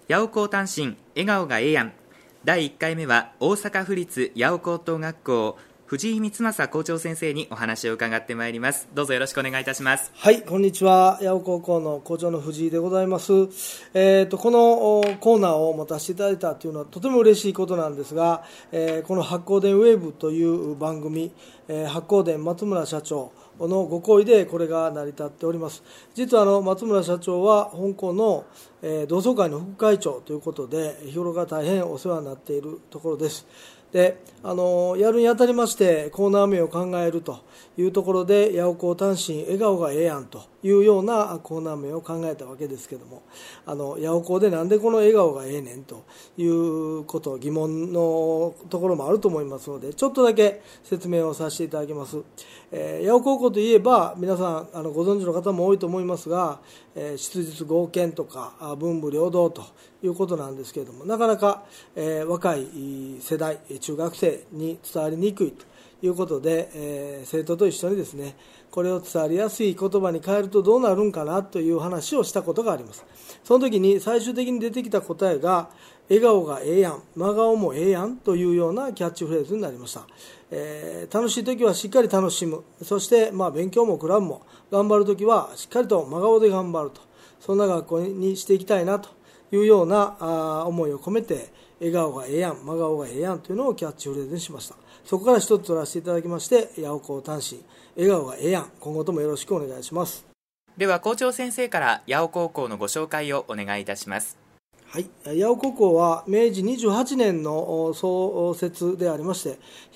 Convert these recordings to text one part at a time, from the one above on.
八尾高単身笑顔がええやん。第1回目は大阪府立八尾高等学校藤井光正校長先生にお話を伺ってまいります。どうぞよろしくお願いいたします。 はい、こんにちは。八尾高校の校長の藤井でございます。このコーナーを持たせていただいたというのはとても嬉しいことなんですが、この発光電ウェーブという番組、発光電松村社長のご厚意でこれが成り立っております。実は松村社長は本校の、同窓会の副会長ということで日頃から大変お世話になっているところです。でやるにあたりましてコーナー名を考えるというところで八尾高単身笑顔がええやんというようなコーナー名を考えたわけですけども、八尾高でなんでこの笑顔がええねんということ疑問のところもあると思いますので、ちょっとだけ説明をさせていただきます。八尾高校といえば皆さんご存知の方も多いと思いますが、質実剛健とか文武両道ということなんですけれども、なかなか、若い世代中学生に伝わりにくいということで、生徒と一緒にですねこれを伝わりやすい言葉に変えるとどうなるんかなという話をしたことがあります。その時に最終的に出てきた答えが笑顔がええやん、真顔もええやんというようなキャッチフレーズになりました。楽しい時はしっかり楽しむ、そして、勉強もクラブも頑張る時はしっかりと真顔で頑張ると、そんな学校にしていきたいなというような思いを込めて笑顔がええやん、真顔がええやんというのをキャッチフレーズにしました。そこから一つ取らせていただきまして八尾高単身笑顔がええやん、今後ともよろしくお願いします。 では校長先生から八尾高校のご紹介をお願いいたします。 はい、八尾高校は明治28年の創設でありまして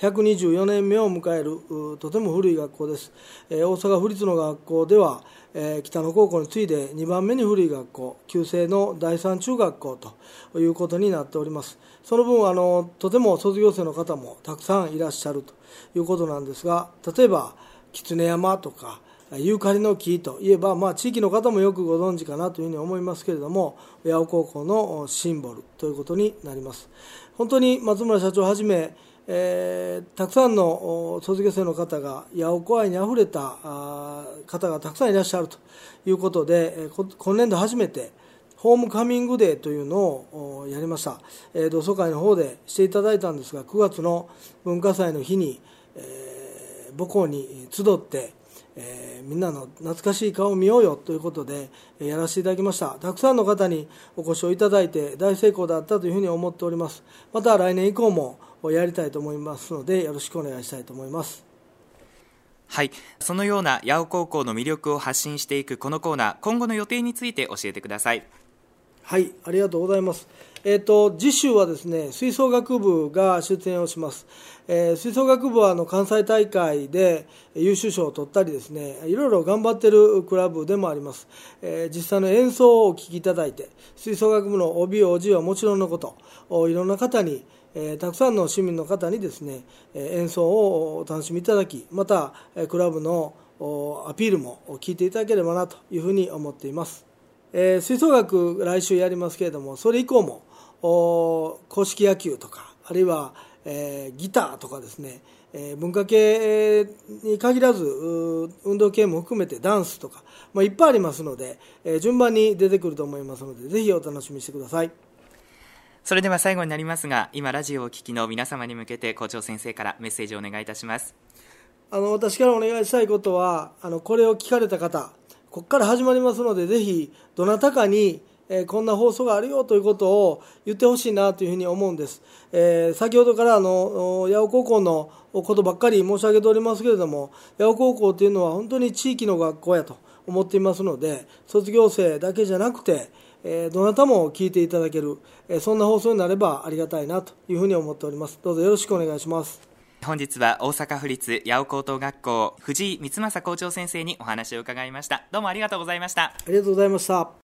124年目を迎えるとても古い学校です。大阪府立の学校では北野高校に次いで2番目に古い学校、旧制の第三中学校ということになっております。その分とても卒業生の方もたくさんいらっしゃるということなんですが、例えば狐山とかユーカリの木といえば、地域の方もよくご存知かなというふうに思いますけれども、八尾高校のシンボルということになります。本当に松村社長をはじめ、たくさんの卒業生の方が八尾高愛にあふれた方がたくさんいらっしゃるということで、今年度初めてホームカミングデーというのをやりました。同窓会の方でしていただいたんですが、9月の文化祭の日に、母校に集ってみんなの懐かしい顔を見ようよということでやらせていただきました。たくさんの方にお越しをいただいて大成功だったというふうに思っております。また来年以降もやりたいと思いますのでよろしくお願いしたいと思います。 はい、そのような八尾高校の魅力を発信していくこのコーナー、今後の予定について教えてください。 はい、ありがとうございます。次週はですね、吹奏楽部が出演をします。吹奏楽部は関西大会で優秀賞を取ったりですね、いろいろ頑張っているクラブでもあります。実際の演奏をお聴きいただいて、吹奏楽部の OB、OG はもちろんのこと、いろんな方にたくさんの市民の方にですね、演奏をお楽しみいただき、またクラブのアピールも聞いていただければなというふうに思っています。吹奏楽来週やりますけれども、それ以降も硬式野球とかあるいは、ギターとかですね、文化系に限らず運動系も含めてダンスとか、いっぱいありますので、順番に出てくると思いますのでぜひお楽しみにしてください。 それでは最後になりますが、今ラジオをお聞きの皆様に向けて校長先生からメッセージをお願いいたします。 私からお願いしたいことはこれを聞かれた方、ここから始まりますのでぜひどなたかにこんな放送があるよということを言ってほしいなというふうに思うんです。先ほどから八尾高校のことばっかり申し上げておりますけれども、八尾高校というのは本当に地域の学校やと思っていますので、卒業生だけじゃなくてどなたも聞いていただけるそんな放送になればありがたいなというふうに思っております。どうぞよろしくお願いします。 本日は大阪府立八尾高等学校藤井光正校長先生にお話を伺いました。どうもありがとうございました。 ありがとうございました。